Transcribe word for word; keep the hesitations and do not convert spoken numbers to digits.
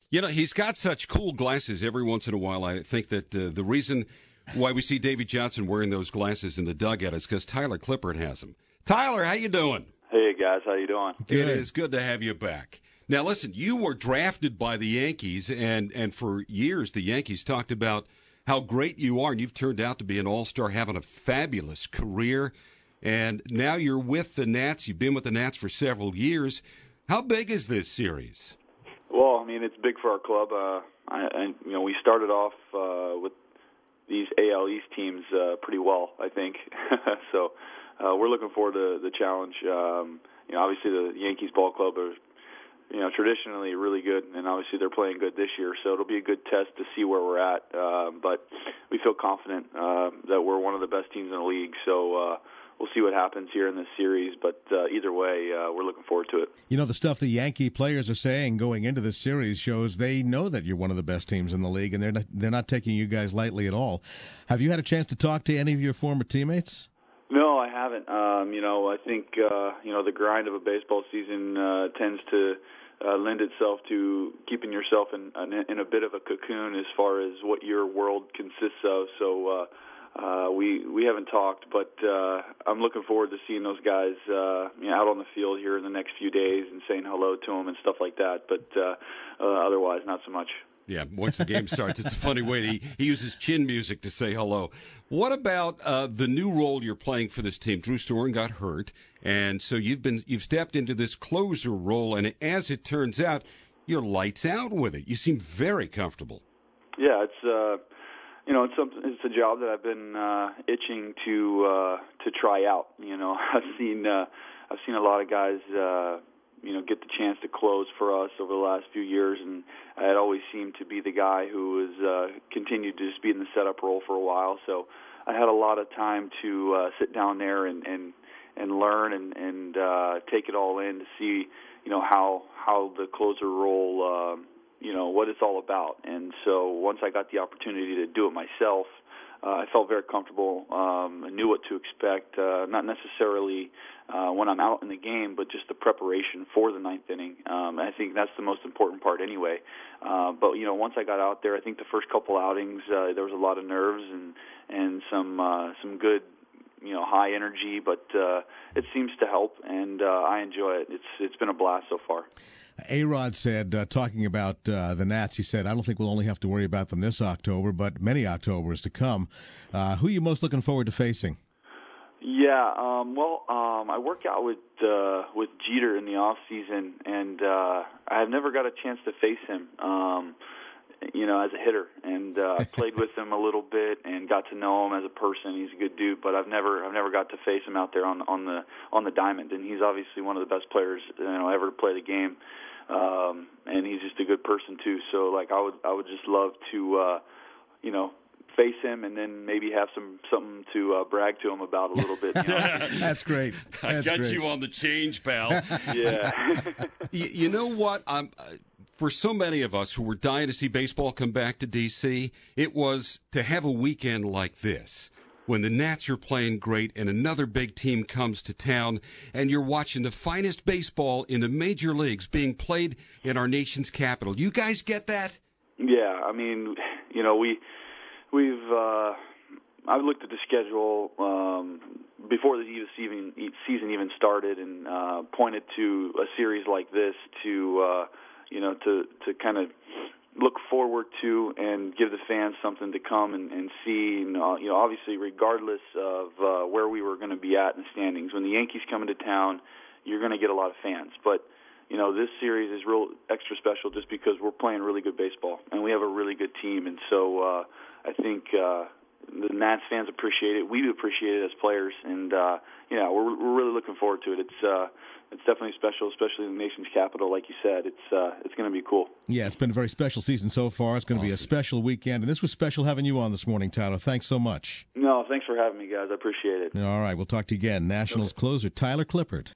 You know, he's got such cool glasses every once in a while. I think that uh, the reason why we see Davy Johnson wearing those glasses in the dugout is because Tyler Clippard has them. Tyler, how you doing? Hey, guys. How you doing? Good. It is good to have you back. Now, listen, you were drafted by the Yankees, and, and for years the Yankees talked about how great you are, and you've turned out to be an all-star, having a fabulous career. And now you're with the Nats. You've been with the Nats for several years. How big is this series? Well, I mean, it's big for our club. Uh, I, and, you know, we started off uh, with these A L East teams uh, pretty well, I think. so uh, we're looking forward to the challenge. Um, you know, obviously the Yankees ball club are, you know, traditionally really good, and obviously they're playing good this year. So it'll be a good test to see where we're at. Uh, but we feel confident uh, that we're one of the best teams in the league. So uh, we'll see what happens here in this series. But uh, either way, uh, we're looking forward to it. You know, the stuff the Yankee players are saying going into this series shows they know that you're one of the best teams in the league, and they're not, they're not taking you guys lightly at all. Have you had a chance to talk to any of your former teammates? No, I haven't. Um, you know, I think, uh, you know, the grind of a baseball season uh, tends to uh, lend itself to keeping yourself in, in a bit of a cocoon as far as what your world consists of. So uh, uh, we we haven't talked, but uh, I'm looking forward to seeing those guys uh, you know, out on the field here in the next few days and saying hello to them and stuff like that. But uh, uh, otherwise, not so much. Yeah, once the game starts, it's a funny way. To, he, he uses chin music to say hello. What about uh, the new role you're playing for this team? Drew Storen got hurt, and so you've been you've stepped into this closer role, and as it turns out, you're lights out with it. You seem very comfortable. Yeah, it's uh, you know it's something. It's a job that I've been uh, itching to uh, to try out. You know, I've seen uh, I've seen a lot of guys. Uh, you know, get the chance to close for us over the last few years, and I had always seemed to be the guy who was uh, continued to just be in the setup role for a while. So I had a lot of time to uh, sit down there and and, and learn and and uh, take it all in to see, you know, how how the closer role, um, you know, what it's all about. And so once I got the opportunity to do it myself, Uh, I felt very comfortable. Um, I knew what to expect, uh, not necessarily uh, when I'm out in the game, but just the preparation for the ninth inning. Um, I think that's the most important part anyway. Uh, but, you know, once I got out there, I think the first couple outings, uh, there was a lot of nerves and, and some uh, some good, you know, high energy, but uh, it seems to help, and uh, I enjoy it. It's It's been a blast so far. A-Rod said, uh, talking about uh, the Nats, he said, I don't think we'll only have to worry about them this October, but many Octobers to come. Uh, who are you most looking forward to facing? Yeah, um, well, um, I work out with uh, with Jeter in the off season, and uh, I've never got a chance to face him, um, you know, as a hitter. And uh, I played with him a little bit and got to know him as a person. He's a good dude, but I've never I've never got to face him out there on on the on the diamond. And he's obviously one of the best players, you know, ever to play the game. Um, and he's just a good person too. So like I would I would just love to uh, you know, face him and then maybe have some something to uh, brag to him about a little bit. You know? That's great. That's I got great. you on the change, pal. Yeah. you, you know what? I'm, uh, for so many of us who were dying to see baseball come back to D C, it was to have a weekend like this, when the Nats are playing great and another big team comes to town and you're watching the finest baseball in the major leagues being played in our nation's capital. You guys get that? Yeah, I mean, you know, we, we've, uh, I've looked at the schedule um, before the season, season even started and uh, pointed to a series like this to, uh, you know, to, to kind of look forward to and give the fans something to come and, and see. You know, you know, obviously, regardless of uh, where we were going to be at in the standings, when the Yankees come into town, you're going to get a lot of fans. But you know, this series is real extra special just because we're playing really good baseball and we have a really good team. And so uh, I think uh, the Nats fans appreciate it. We appreciate it as players, and uh, you know, we're we're really looking forward to it. It's uh, it's definitely special, especially in the nation's capital, like you said. It's uh, it's going to be cool. Yeah, it's been a very special season so far. It's going to awesome. be a special weekend, and this was special having you on this morning, Tyler. Thanks so much. No, thanks for having me, guys. I appreciate it. All right, we'll talk to you again. Nationals okay. closer Tyler Clippard.